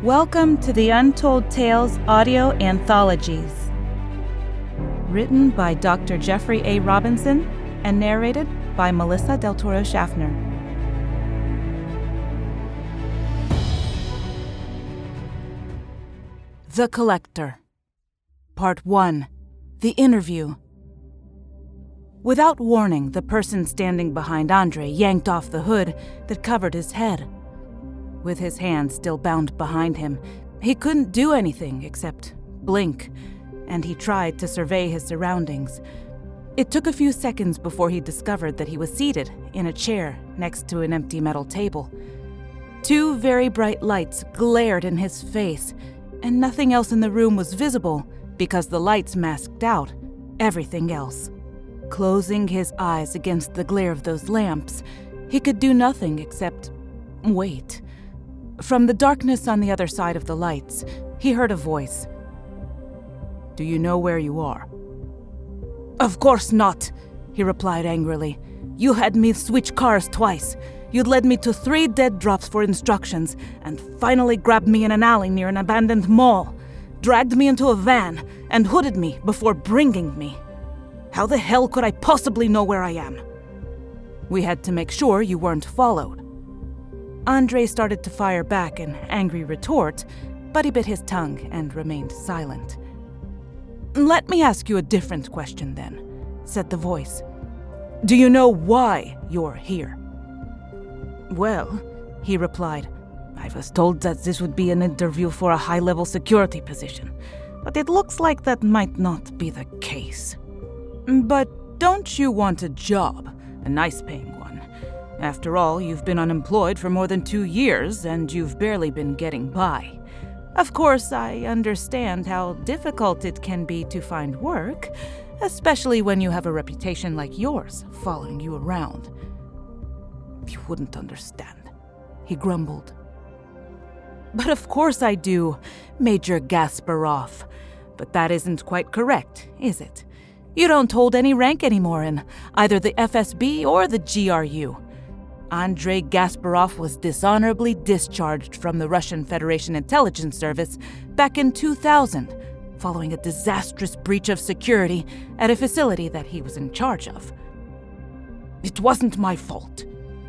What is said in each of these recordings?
Welcome to the Untold Tales audio anthologies. Written by Dr. Jeffrey A. Robinson and narrated by Melissa Del Toro Schaffner. The Collector. Part 1. The Interview. Without warning, the person standing behind Andre yanked off the hood that covered his head. With his hands still bound behind him, he couldn't do anything except blink, and he tried to survey his surroundings. It took a few seconds before he discovered that he was seated in a chair next to an empty metal table. Two very bright lights glared in his face, and nothing else in the room was visible because the lights masked out everything else. Closing his eyes against the glare of those lamps, he could do nothing except wait. From the darkness on the other side of the lights, he heard a voice. "Do you know where you are?" "Of course not," he replied angrily. "You had me switch cars twice. You'd led me to 3 dead drops for instructions, and finally grabbed me in an alley near an abandoned mall, dragged me into a van, and hooded me before bringing me. How the hell could I possibly know where I am?" "We had to make sure you weren't followed." Andre started to fire back an angry retort, but he bit his tongue and remained silent. "Let me ask you a different question then," said the voice. "Do you know why you're here?" "Well," he replied, "I was told that this would be an interview for a high-level security position, but it looks like that might not be the case." "But don't you want a job, a nice-paying one? After all, you've been unemployed for more than 2 years, and you've barely been getting by. Of course, I understand how difficult it can be to find work, especially when you have a reputation like yours following you around." "You wouldn't understand," he grumbled. "But of course I do, Major Gasparov. But that isn't quite correct, is it? You don't hold any rank anymore in either the FSB or the GRU. Andrei Gasparov was dishonorably discharged from the Russian Federation Intelligence Service back in 2000, following a disastrous breach of security at a facility that he was in charge of." "It wasn't my fault."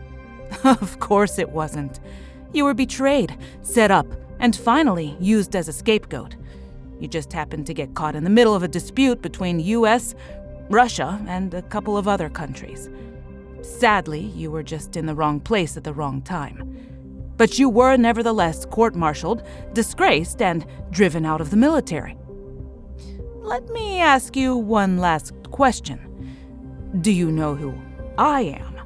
"Of course it wasn't. You were betrayed, set up, and finally used as a scapegoat. You just happened to get caught in the middle of a dispute between US, Russia, and a couple of other countries. Sadly, you were just in the wrong place at the wrong time. But you were nevertheless court-martialed, disgraced, and driven out of the military. Let me ask you one last question. Do you know who I am?"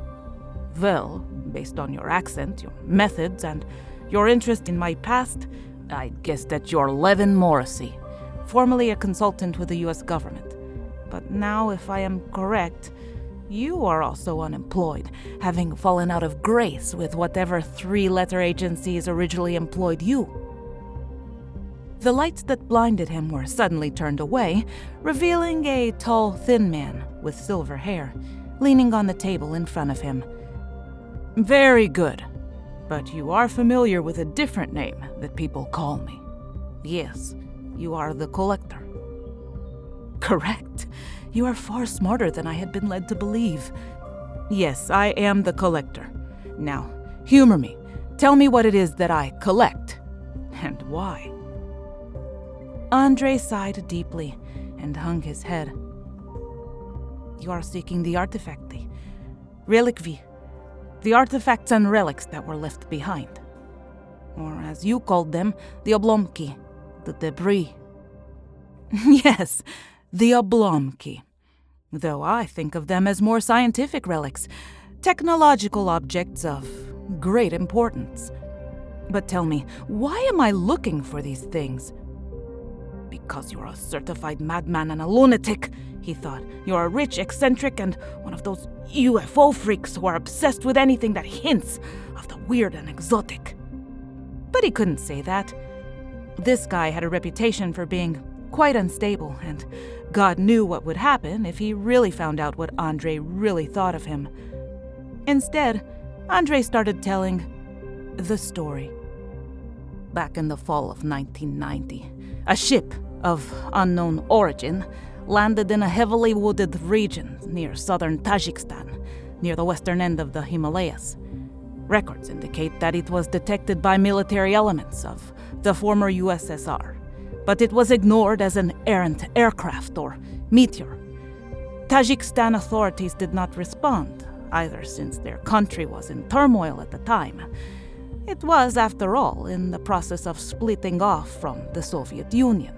"Well, based on your accent, your methods, and your interest in my past, I'd guess that you're Levin Morrissey, formerly a consultant with the U.S. government. But now, if I am correct, you are also unemployed, having fallen out of grace with whatever 3-letter agencies originally employed you." The lights that blinded him were suddenly turned away, revealing a tall, thin man with silver hair, leaning on the table in front of him. "Very good. But you are familiar with a different name that people call me. Yes, you are the Collector." "Correct. You are far smarter than I had been led to believe. Yes, I am the Collector. Now, humor me. Tell me what it is that I collect, and why." Andre sighed deeply and hung his head. "You are seeking the artifact, the reliquary. The artifacts and relics that were left behind. Or, as you called them, the oblomki, the debris." "Yes, the oblomki. Though I think of them as more scientific relics, technological objects of great importance. But tell me, why am I looking for these things?" "Because you're a certified madman and a lunatic," he thought. "You're a rich eccentric and one of those UFO freaks who are obsessed with anything that hints of the weird and exotic." But he couldn't say that. This guy had a reputation for being quite unstable, and God knew what would happen if he really found out what Andre really thought of him. Instead, Andre started telling the story. back in the fall of 1990, a ship of unknown origin landed in a heavily wooded region near southern Tajikistan, near the western end of the Himalayas. Records indicate that it was detected by military elements of the former USSR, but it was ignored as an errant aircraft or meteor. Tajikistan authorities did not respond, either since their country was in turmoil at the time. It was, after all, in the process of splitting off from the Soviet Union.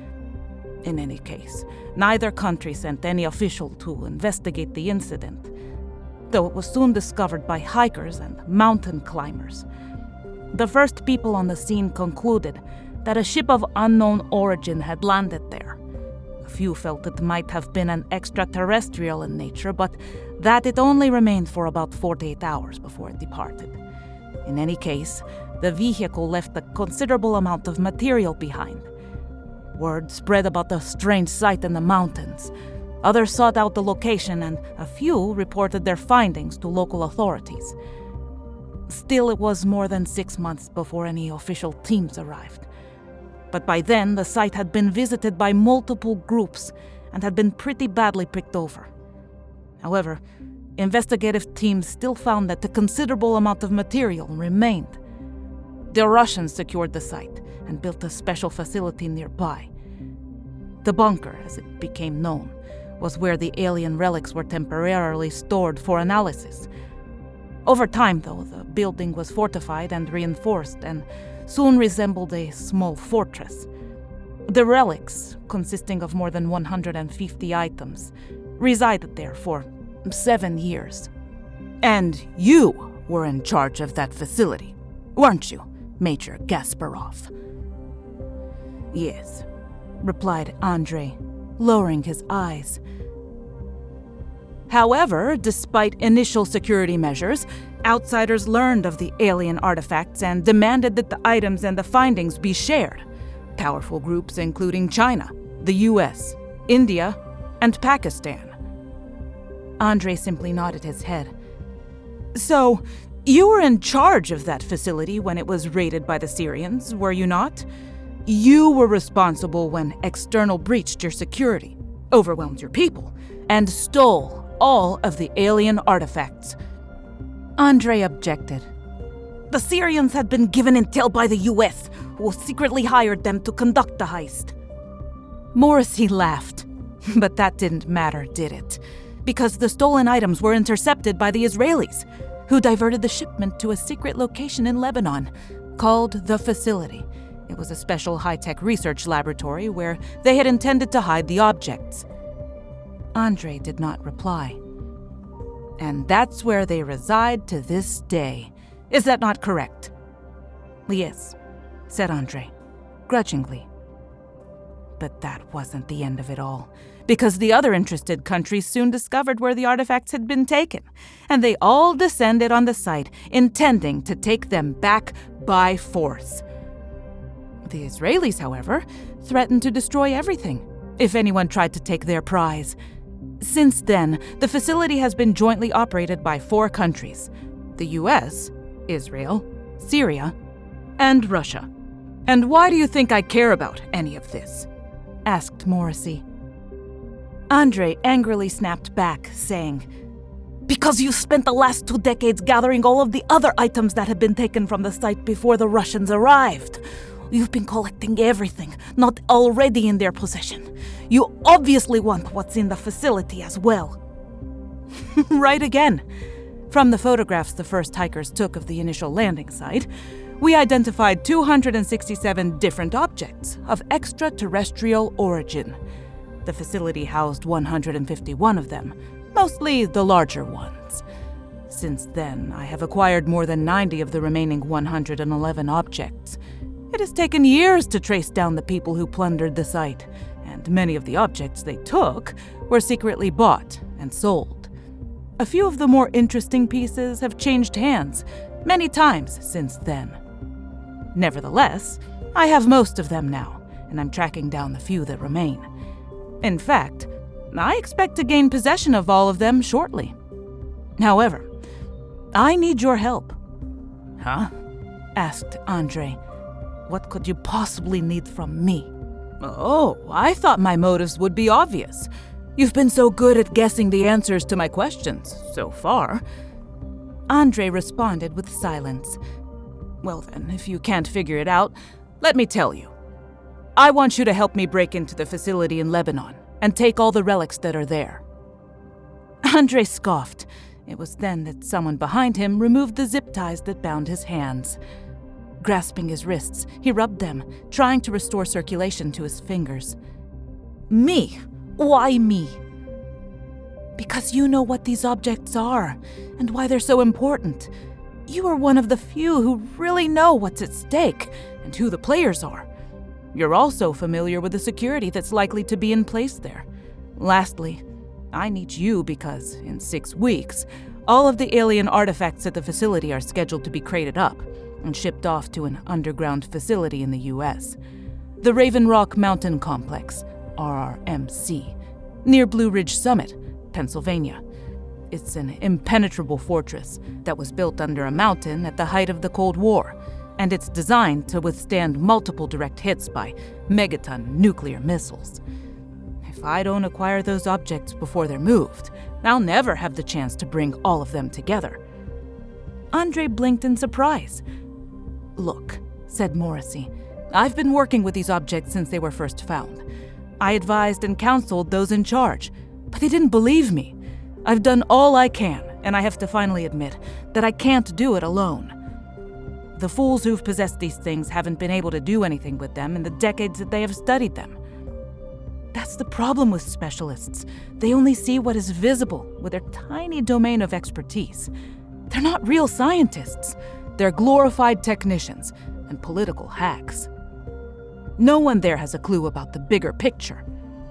In any case, neither country sent any official to investigate the incident, though it was soon discovered by hikers and mountain climbers. The first people on the scene concluded that a ship of unknown origin had landed there. A few felt it might have been an extraterrestrial in nature, but that it only remained for about 48 hours before it departed. In any case, the vehicle left a considerable amount of material behind. Word spread about the strange sight in the mountains. Others sought out the location, and a few reported their findings to local authorities. Still, it was more than 6 months before any official teams arrived. But by then, the site had been visited by multiple groups and had been pretty badly picked over. However, investigative teams still found that a considerable amount of material remained. The Russians secured the site and built a special facility nearby. The bunker, as it became known, was where the alien relics were temporarily stored for analysis. Over time, though, the building was fortified and reinforced and soon resembled a small fortress. The relics, consisting of more than 150 items, resided there for 7 years. And you were in charge of that facility, weren't you, Major Gasparov? Yes, replied Andrei, lowering his eyes. However, despite initial security measures, outsiders learned of the alien artifacts and demanded that the items and the findings be shared. Powerful groups including China, the US, India, and Pakistan. Andrei simply nodded his head. So, you were in charge of that facility when it was raided by the Syrians, were you not? You were responsible when external breached your security, overwhelmed your people, and stole all of the alien artifacts. Andrei objected. The Syrians had been given intel by the US, who secretly hired them to conduct the heist. Morrissey laughed. But that didn't matter, did it? Because the stolen items were intercepted by the Israelis, who diverted the shipment to a secret location in Lebanon, called the Facility. It was a special high-tech research laboratory where they had intended to hide the objects. Andrei did not reply. And that's where they reside to this day. Is that not correct? Yes, said Andrei, grudgingly. But that wasn't the end of it all, because the other interested countries soon discovered where the artifacts had been taken, and they all descended on the site, intending to take them back by force. The Israelis, however, threatened to destroy everything if anyone tried to take their prize. Since then, the facility has been jointly operated by 4 countries: the US, Israel, Syria, and Russia. And why do you think I care about any of this? Asked Morrissey. Andrei angrily snapped back, saying, Because you spent the last 2 decades gathering all of the other items that had been taken from the site before the Russians arrived. You've been collecting everything not already in their possession. You obviously want what's in the facility as well. Right again. From the photographs the first hikers took of the initial landing site, we identified 267 different objects of extraterrestrial origin. The facility housed 151 of them, mostly the larger ones. Since then, I have acquired more than 90 of the remaining 111 objects. It has taken years to trace down the people who plundered the site, and many of the objects they took were secretly bought and sold. A few of the more interesting pieces have changed hands many times since then. Nevertheless, I have most of them now, and I'm tracking down the few that remain. In fact, I expect to gain possession of all of them shortly. However, I need your help. Huh? Asked Andrei. What could you possibly need from me? Oh, I thought my motives would be obvious. You've been so good at guessing the answers to my questions, so far. Andre responded with silence. Well then, if you can't figure it out, let me tell you. I want you to help me break into the facility in Lebanon and take all the relics that are there. Andre scoffed. It was then that someone behind him removed the zip ties that bound his hands. Grasping his wrists, he rubbed them, trying to restore circulation to his fingers. Me? Why me? Because you know what these objects are, and why they're so important. You are one of the few who really know what's at stake, and who the players are. You're also familiar with the security that's likely to be in place there. Lastly, I need you because, in 6 weeks, all of the alien artifacts at the facility are scheduled to be crated up and shipped off to an underground facility in the U.S. The Raven Rock Mountain Complex, RRMC, near Blue Ridge Summit, Pennsylvania. It's an impenetrable fortress that was built under a mountain at the height of the Cold War, and it's designed to withstand multiple direct hits by megaton nuclear missiles. If I don't acquire those objects before they're moved, I'll never have the chance to bring all of them together. Andre blinked in surprise. Look, said Morrissey, I've been working with these objects since they were first found. I advised and counseled those in charge, but they didn't believe me. I've done all I can, and I have to finally admit that I can't do it alone. The fools who've possessed these things haven't been able to do anything with them in the decades that they have studied them. That's the problem with specialists. They only see what is visible with their tiny domain of expertise. They're not real scientists. They're glorified technicians and political hacks. No one there has a clue about the bigger picture.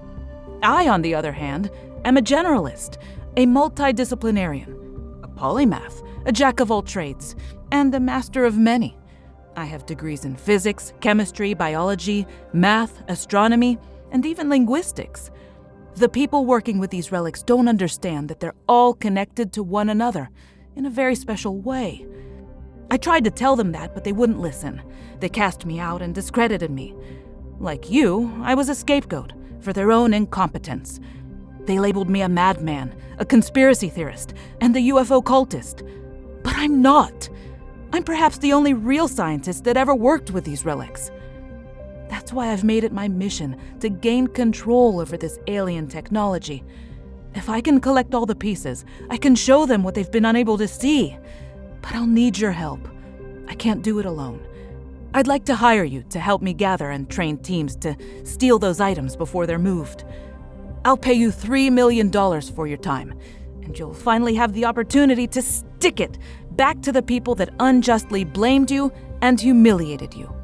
I, on the other hand, am a generalist, a multidisciplinarian, a polymath, a jack of all trades, and a master of many. I have degrees in physics, chemistry, biology, math, astronomy, and even linguistics. The people working with these relics don't understand that they're all connected to one another in a very special way. I tried to tell them that, but they wouldn't listen. They cast me out and discredited me. Like you, I was a scapegoat for their own incompetence. They labeled me a madman, a conspiracy theorist, and a UFO cultist. But I'm not. I'm perhaps the only real scientist that ever worked with these relics. That's why I've made it my mission to gain control over this alien technology. If I can collect all the pieces, I can show them what they've been unable to see. But I'll need your help. I can't do it alone. I'd like to hire you to help me gather and train teams to steal those items before they're moved. I'll pay you $3 million for your time, and you'll finally have the opportunity to stick it back to the people that unjustly blamed you and humiliated you.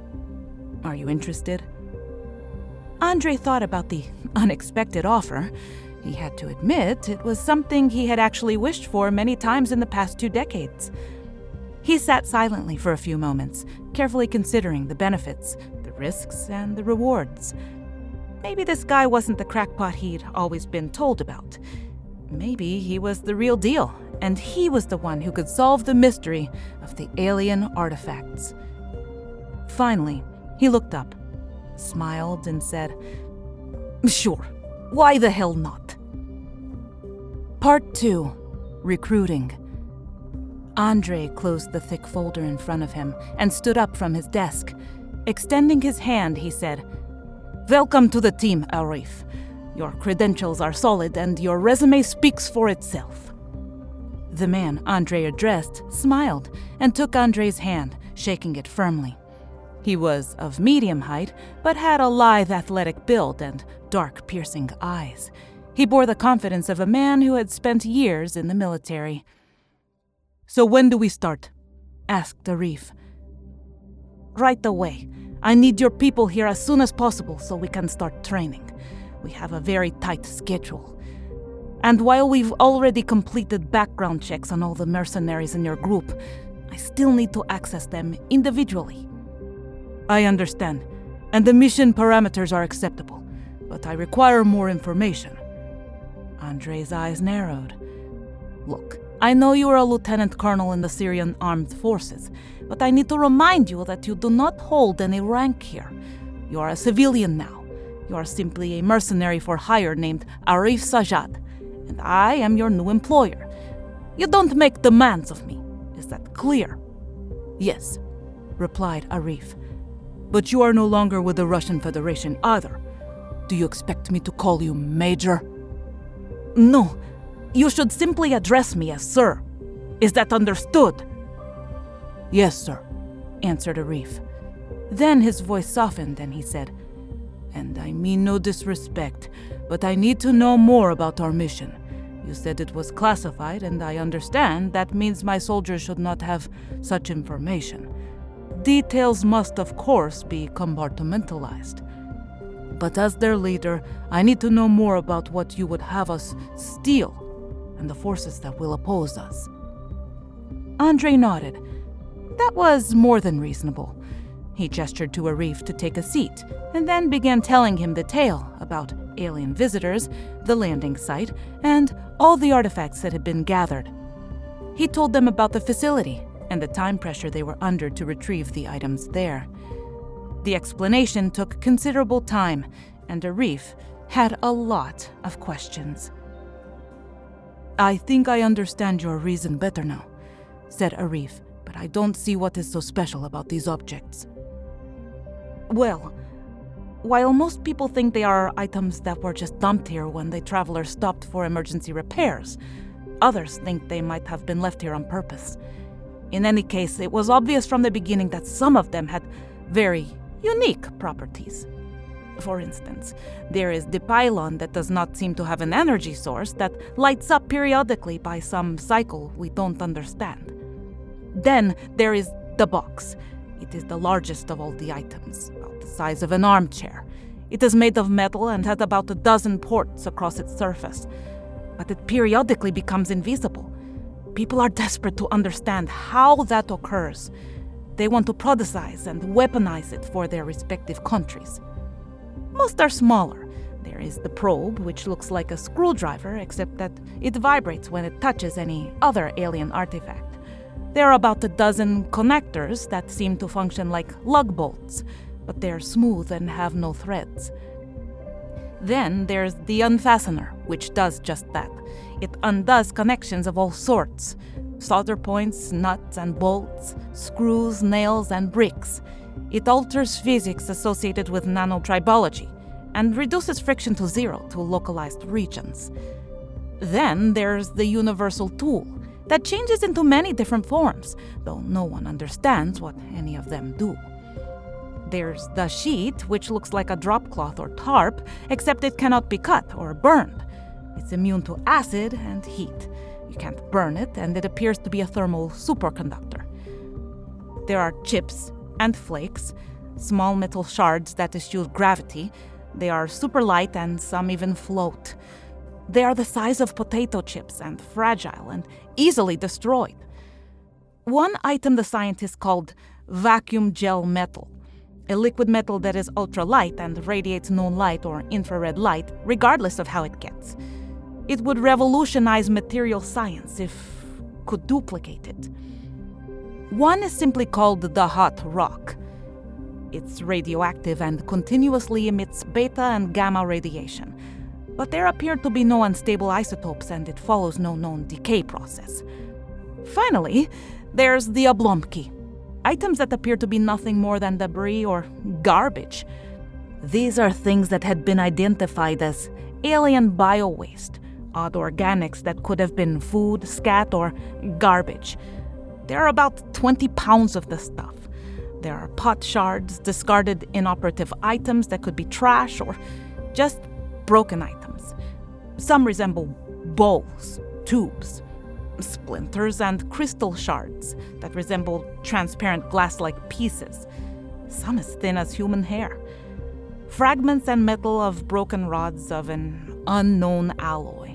Are you interested? Andre thought about the unexpected offer. He had to admit it was something he had actually wished for many times in the past 2 decades. He sat silently for a few moments, carefully considering the benefits, the risks, and the rewards. Maybe this guy wasn't the crackpot he'd always been told about. Maybe he was the real deal, and he was the one who could solve the mystery of the alien artifacts. Finally, he looked up, smiled, and said, "Sure, why the hell not?" Part 2. Recruiting. Andre closed the thick folder in front of him and stood up from his desk. Extending his hand, he said, "Welcome to the team, Arif. Your credentials are solid and your resume speaks for itself." The man Andre addressed smiled and took Andre's hand, shaking it firmly. He was of medium height, but had a lithe athletic build and dark, piercing eyes. He bore the confidence of a man who had spent years in the military. "So when do we start?" asked Arif. "Right away. I need your people here as soon as possible so we can start training. We have a very tight schedule. And while we've already completed background checks on all the mercenaries in your group, I still need to access them individually." "I understand, and the mission parameters are acceptable, but I require more information." Andre's eyes narrowed. "Look, I know you are a lieutenant colonel in the Syrian armed forces, but I need to remind you that you do not hold any rank here. You are a civilian now. You are simply a mercenary for hire named Arif Sajjad, and I am your new employer. You don't make demands of me. Is that clear? Yes, replied Arif. But you are no longer with the Russian Federation either. Do you expect me to call you Major? No, you should simply address me as Sir. Is that understood? Yes, sir, answered Arif. Then his voice softened and he said, And I mean no disrespect, but I need to know more about our mission. You said it was classified, and I understand that means my soldiers should not have such information. Details must, of course, be compartmentalized. But as their leader, I need to know more about what you would have us steal and the forces that will oppose us. Andre nodded. That was more than reasonable. He gestured to Arif to take a seat, and then began telling him the tale about alien visitors, the landing site, and all the artifacts that had been gathered. He told them about the facility and the time pressure they were under to retrieve the items there. The explanation took considerable time, and Arif had a lot of questions. I think I understand your reason better now, said Arif, but I don't see what is so special about these objects. Well, while most people think they are items that were just dumped here when the travelers stopped for emergency repairs, others think they might have been left here on purpose. In any case, it was obvious from the beginning that some of them had very unique properties. For instance, there is the pylon that does not seem to have an energy source that lights up periodically by some cycle we don't understand. Then there is the box. It is the largest of all the items, about the size of an armchair. It is made of metal and has about a dozen ports across its surface, but it periodically becomes invisible. People are desperate to understand how that occurs. They want to productize and weaponize it for their respective countries. Most are smaller. There is the probe, which looks like a screwdriver, except that it vibrates when it touches any other alien artifact. There are about a dozen connectors that seem to function like lug bolts, but they're smooth and have no threads. Then there's the unfastener, which does just that. It undoes connections of all sorts: solder points, nuts and bolts, screws, nails, and bricks. It alters physics associated with nanotribology and reduces friction to zero to localized regions. Then there's the universal tool that changes into many different forms, though no one understands what any of them do. There's the sheet, which looks like a drop cloth or tarp, except it cannot be cut or burned. It's immune to acid and heat. You can't burn it, and it appears to be a thermal superconductor. There are chips and flakes, small metal shards that eschew gravity. They are super light and some even float. They are the size of potato chips and fragile and easily destroyed. One item the scientists called vacuum gel metal, a liquid metal that is ultralight and radiates no light or infrared light, regardless of how it gets. It would revolutionize material science if could duplicate it. One is simply called the hot rock. It's radioactive and continuously emits beta and gamma radiation, but there appear to be no unstable isotopes and it follows no known decay process. Finally, there's the oblomki, items that appear to be nothing more than debris or garbage. These are things that had been identified as alien bio-waste, odd organics that could have been food, scat, or garbage. There are about 20 pounds of the stuff. There are pot shards, discarded inoperative items that could be trash or just broken items. Some resemble bowls, tubes, splinters, and crystal shards that resemble transparent glass-like pieces, some as thin as human hair. Fragments and metal of broken rods of an unknown alloy.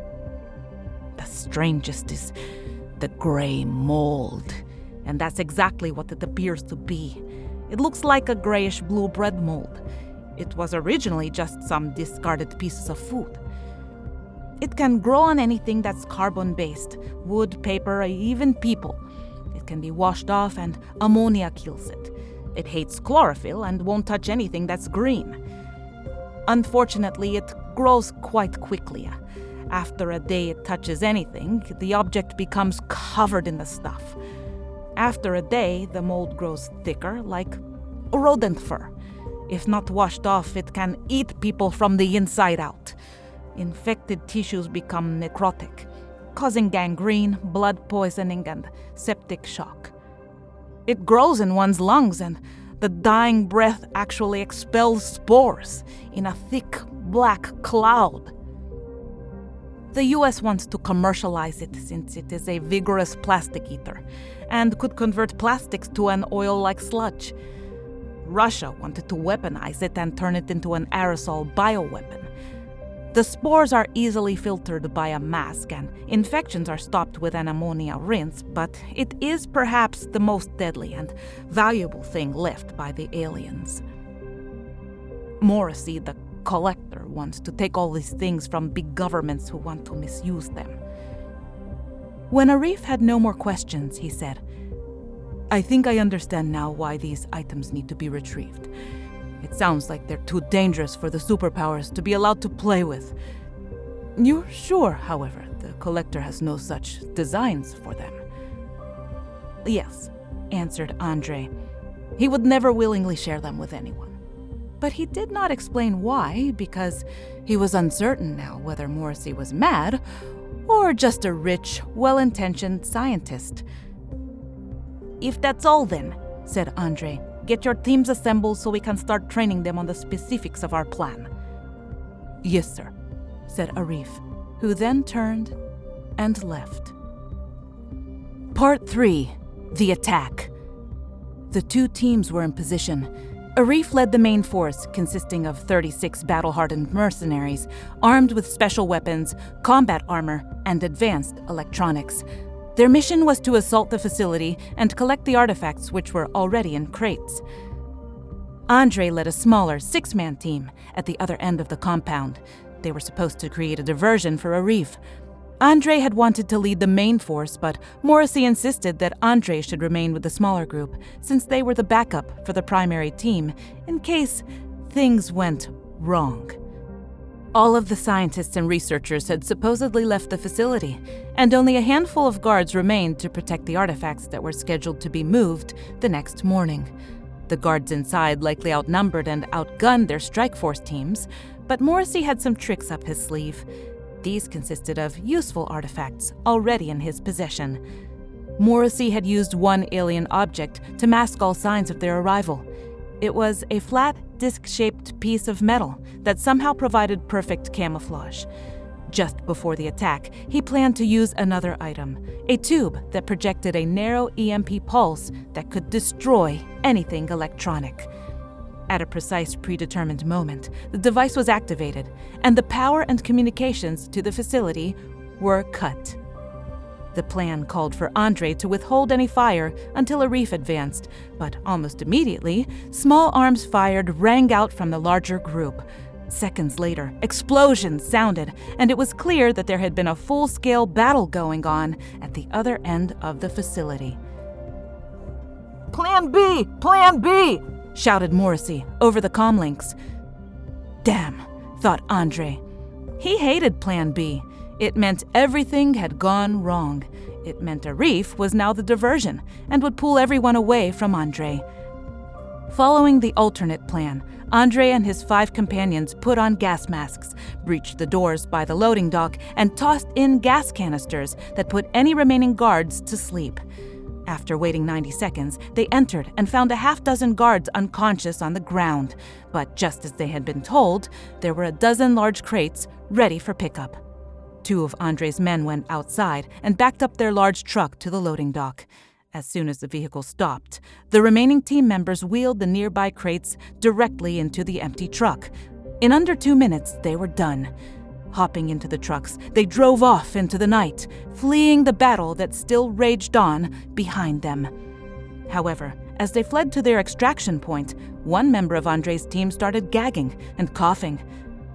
The strangest is the gray mold, and that's exactly what it appears to be. It looks like a grayish-blue bread mold. It was originally just some discarded pieces of food. It can grow on anything that's carbon-based, wood, paper, or even people. It can be washed off and ammonia kills it. It hates chlorophyll and won't touch anything that's green. Unfortunately, it grows quite quickly. After a day it touches anything, the object becomes covered in the stuff. After a day, the mold grows thicker, like rodent fur. If not washed off, it can eat people from the inside out. Infected tissues become necrotic, causing gangrene, blood poisoning, and septic shock. It grows in one's lungs, and the dying breath actually expels spores in a thick black cloud. The US wants to commercialize it since it is a vigorous plastic eater and could convert plastics to an oil-like sludge. Russia wanted to weaponize it and turn it into an aerosol bioweapon. The spores are easily filtered by a mask and infections are stopped with an ammonia rinse, but it is perhaps the most deadly and valuable thing left by the aliens. Morrissey, the collector, wants to take all these things from big governments who want to misuse them. When Arif had no more questions, he said, "I think I understand now why these items need to be retrieved. It sounds like they're too dangerous for the superpowers to be allowed to play with. You're sure, however, the collector has no such designs for them?" "Yes," answered Andre. "He would never willingly share them with anyone." But he did not explain why, because he was uncertain now whether Morrissey was mad or just a rich, well-intentioned scientist. "If that's all then," said Andre, "get your teams assembled so we can start training them on the specifics of our plan." "Yes, sir," said Arif, who then turned and left. Part 3. The Attack. The two teams were in position. Arif led the main force, consisting of 36 battle-hardened mercenaries, armed with special weapons, combat armor, and advanced electronics. Their mission was to assault the facility and collect the artifacts which were already in crates. Andre led a smaller 6-man team at the other end of the compound. They were supposed to create a diversion for Arif. Andre had wanted to lead the main force, but Morrissey insisted that Andre should remain with the smaller group, since they were the backup for the primary team, in case things went wrong. All of the scientists and researchers had supposedly left the facility, and only a handful of guards remained to protect the artifacts that were scheduled to be moved the next morning. The guards inside likely outnumbered and outgunned their strike force teams, but Morrissey had some tricks up his sleeve. These consisted of useful artifacts already in his possession. Morrissey had used one alien object to mask all signs of their arrival. It was a flat, disc-shaped piece of metal that somehow provided perfect camouflage. Just before the attack, he planned to use another item, a tube that projected a narrow EMP pulse that could destroy anything electronic. At a precise predetermined moment, the device was activated, and the power and communications to the facility were cut. The plan called for Andre to withhold any fire until Arif advanced, but almost immediately, small arms fired rang out from the larger group. Seconds later, explosions sounded, and it was clear that there had been a full-scale battle going on at the other end of the facility. "Plan B! Plan B!" shouted Morrissey over the comlinks. Damn, thought Andre. He hated Plan B. It meant everything had gone wrong. It meant Arif was now the diversion and would pull everyone away from Andre. Following the alternate plan, Andre and his 5 companions put on gas masks, breached the doors by the loading dock, and tossed in gas canisters that put any remaining guards to sleep. After waiting 90 seconds, they entered and found a half-dozen guards unconscious on the ground. But just as they had been told, there were a dozen large crates ready for pickup. 2 of Andre's men went outside and backed up their large truck to the loading dock. As soon as the vehicle stopped, the remaining team members wheeled the nearby crates directly into the empty truck. In under 2 minutes, they were done. Hopping into the trucks, they drove off into the night, fleeing the battle that still raged on behind them. However, as they fled to their extraction point, one member of Andre's team started gagging and coughing.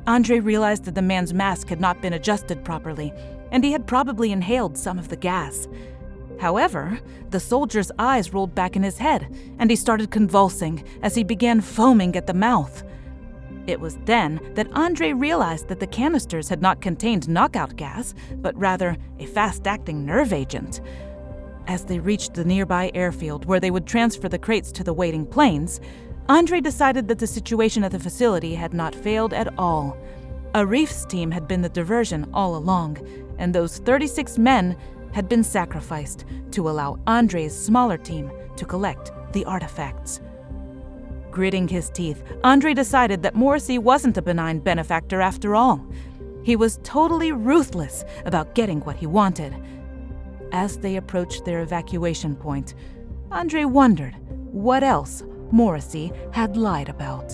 Andre realized that the man's mask had not been adjusted properly, and he had probably inhaled some of the gas. However, the soldier's eyes rolled back in his head, and he started convulsing as he began foaming at the mouth. It was then that Andre realized that the canisters had not contained knockout gas, but rather a fast-acting nerve agent. As they reached the nearby airfield where they would transfer the crates to the waiting planes, Andre decided that the situation at the facility had not failed at all. Arif's team had been the diversion all along, and those 36 men had been sacrificed to allow Andre's smaller team to collect the artifacts. Gritting his teeth, Andre decided that Morrissey wasn't a benign benefactor after all. He was totally ruthless about getting what he wanted. As they approached their evacuation point, Andre wondered what else Morrissey had lied about.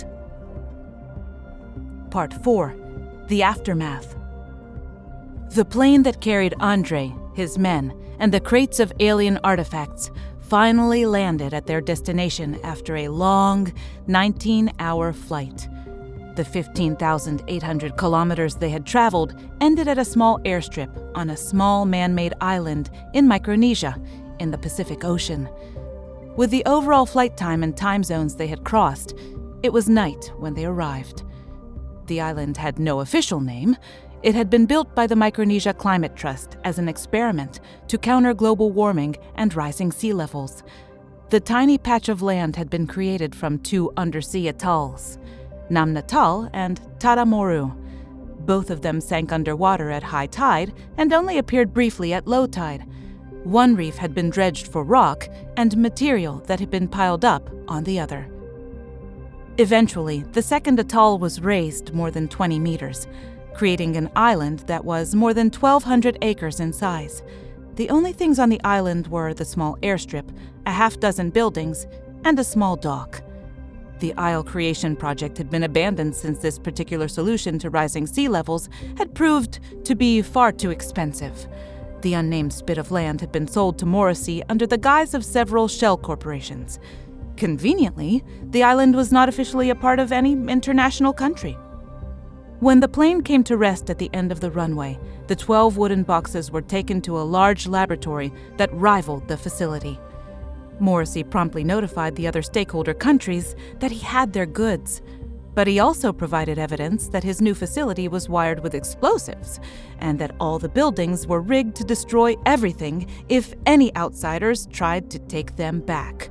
Part 4. The Aftermath. The plane that carried Andre, his men, and the crates of alien artifacts finally landed at their destination after a long 19-hour flight. The 15,800 kilometers they had traveled ended at a small airstrip on a small man-made island in Micronesia in the Pacific Ocean. With the overall flight time and time zones they had crossed, it was night when they arrived. The island had no official name. It had been built by the Micronesia Climate Trust as an experiment to counter global warming and rising sea levels. The tiny patch of land had been created from 2 undersea atolls, Namnatal and Taramoru. Both of them sank underwater at high tide and only appeared briefly at low tide. One reef had been dredged for rock and material that had been piled up on the other. Eventually, the second atoll was raised more than 20 meters, creating an island that was more than 1,200 acres in size. The only things on the island were the small airstrip, a half-dozen buildings, and a small dock. The Isle Creation Project had been abandoned since this particular solution to rising sea levels had proved to be far too expensive. The unnamed spit of land had been sold to Morrissey under the guise of several shell corporations. Conveniently, the island was not officially a part of any international country. When the plane came to rest at the end of the runway, the 12 wooden boxes were taken to a large laboratory that rivaled the facility. Morrissey promptly notified the other stakeholder countries that he had their goods, but he also provided evidence that his new facility was wired with explosives and that all the buildings were rigged to destroy everything if any outsiders tried to take them back.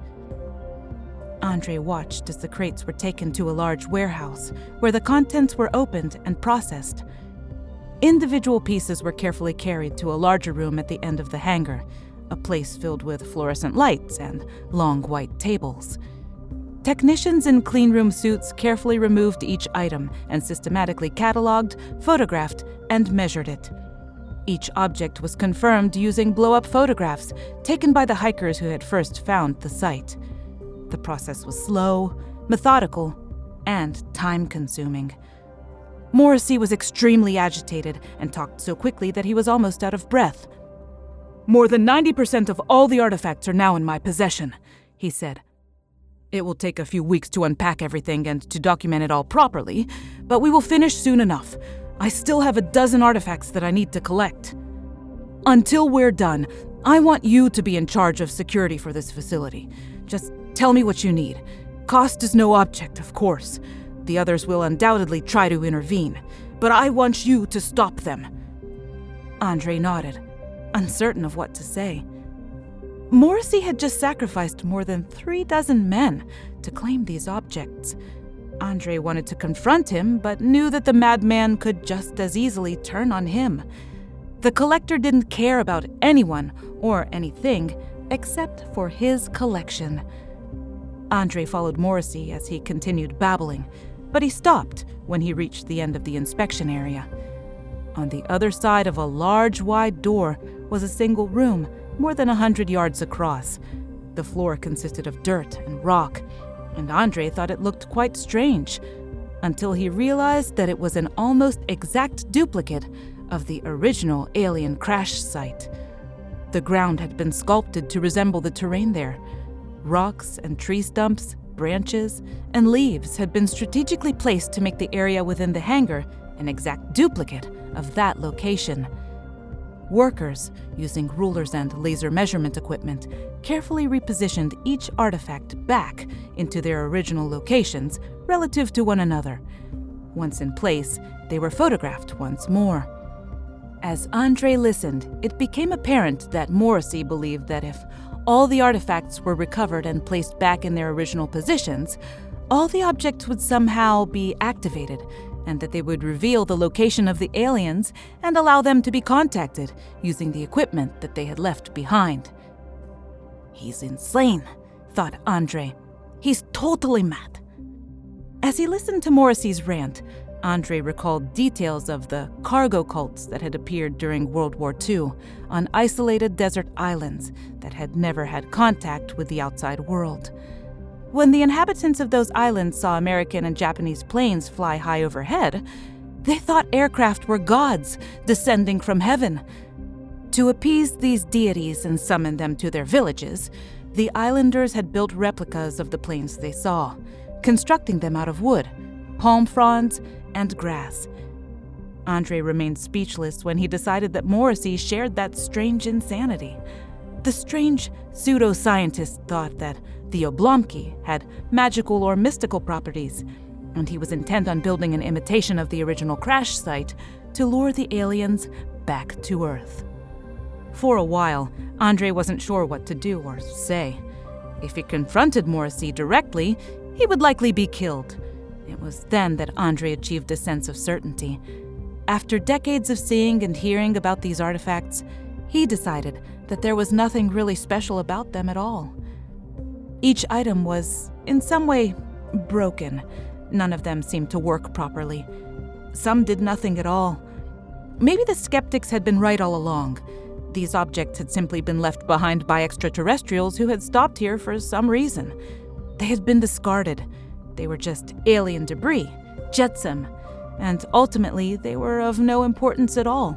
Andre watched as the crates were taken to a large warehouse where the contents were opened and processed. Individual pieces were carefully carried to a larger room at the end of the hangar, a place filled with fluorescent lights and long white tables. Technicians in cleanroom suits carefully removed each item and systematically cataloged, photographed, and measured it. Each object was confirmed using blow-up photographs taken by the hikers who had first found the site. The process was slow, methodical, and time-consuming. Morrissey was extremely agitated and talked so quickly that he was almost out of breath. "More than 90% of all the artifacts are now in my possession," he said. "It will take a few weeks to unpack everything and to document it all properly, but we will finish soon enough. I still have a dozen artifacts that I need to collect. Until we're done, I want you to be in charge of security for this facility. Just tell me what you need. Cost is no object, of course. The others will undoubtedly try to intervene, but I want you to stop them." Andre nodded, uncertain of what to say. Morrissey had just sacrificed more than 36 men to claim these objects. Andre wanted to confront him, but knew that the madman could just as easily turn on him. The collector didn't care about anyone or anything except for his collection. Andre followed Morrissey as he continued babbling, but he stopped when he reached the end of the inspection area. On the other side of a large, wide door was a single room, more than 100 yards across. The floor consisted of dirt and rock, and Andre thought it looked quite strange, until he realized that it was an almost exact duplicate of the original alien crash site. The ground had been sculpted to resemble the terrain there. Rocks and tree stumps, branches, and leaves had been strategically placed to make the area within the hangar an an exact duplicate of that location. Workers, using rulers and laser measurement equipment, carefully repositioned each artifact back into their original locations relative to one another. Once in place, they were photographed once more. As Andre listened, it became apparent that Morrissey believed that if all the artifacts were recovered and placed back in their original positions, all the objects would somehow be activated, and that they would reveal the location of the aliens and allow them to be contacted using the equipment that they had left behind. He's insane, thought Andre. He's totally mad. As he listened to Morrissey's rant, Andre recalled details of the cargo cults that had appeared during World War II on isolated desert islands that had never had contact with the outside world. When the inhabitants of those islands saw American and Japanese planes fly high overhead, they thought aircraft were gods descending from heaven. To appease these deities and summon them to their villages, the islanders had built replicas of the planes they saw, constructing them out of wood, palm fronds, and grass. Andre remained speechless when he decided that Morrissey shared that strange insanity. The strange pseudoscientist thought that the Oblomki had magical or mystical properties, and he was intent on building an imitation of the original crash site to lure the aliens back to Earth. For a while, Andre wasn't sure what to do or say. If he confronted Morrissey directly, he would likely be killed. It was then that Andre achieved a sense of certainty. After decades of seeing and hearing about these artifacts, he decided that there was nothing really special about them at all. Each item was, in some way, broken. None of them seemed to work properly. Some did nothing at all. Maybe the skeptics had been right all along. These objects had simply been left behind by extraterrestrials who had stopped here for some reason. They had been discarded. They were just alien debris, jetsam, and ultimately they were of no importance at all.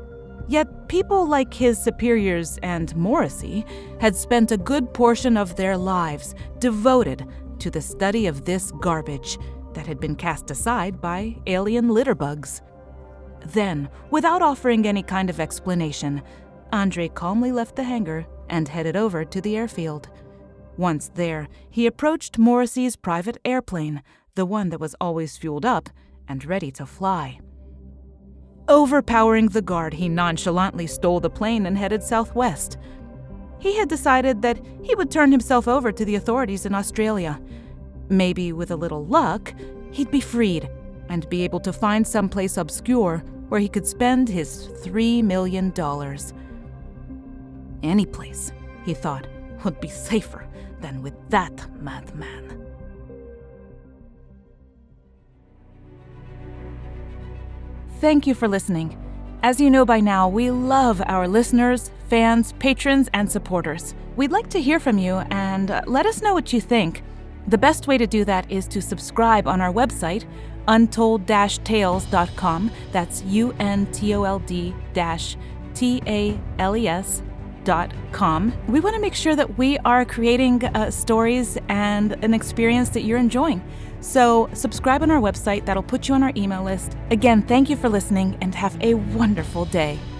Yet people like his superiors and Morrissey had spent a good portion of their lives devoted to the study of this garbage that had been cast aside by alien litterbugs. Then, without offering any kind of explanation, Andre calmly left the hangar and headed over to the airfield. Once there, he approached Morrissey's private airplane, the one that was always fueled up and ready to fly. Overpowering the guard, he nonchalantly stole the plane and headed southwest. He had decided that he would turn himself over to the authorities in Australia. Maybe with a little luck, he'd be freed and be able to find someplace obscure where he could spend his $3 million. Any place, he thought, would be safer than with that madman. Thank you for listening. As you know by now, we love our listeners, fans, patrons, and supporters. We'd like to hear from you and let us know what you think. The best way to do that is to subscribe on our website, untold-tales.com. That's untold-tales.com. We want to make sure that we are creating stories and an experience that you're enjoying. So subscribe on our website. That'll put you on our email list. Again, thank you for listening and have a wonderful day.